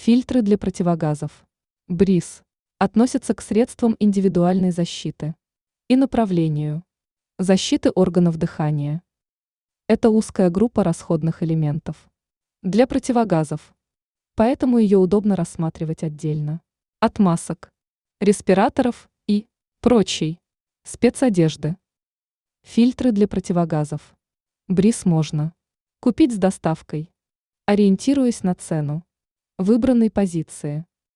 Фильтры для противогазов. БРИЗ относятся к средствам индивидуальной защиты и направлению защиты органов дыхания. Это узкая группа расходных элементов для противогазов, поэтому ее удобно рассматривать отдельно от масок, респираторов и прочей спецодежды. Фильтры для противогазов. БРИЗ можно купить с доставкой, ориентируясь на цену выбранной позиции.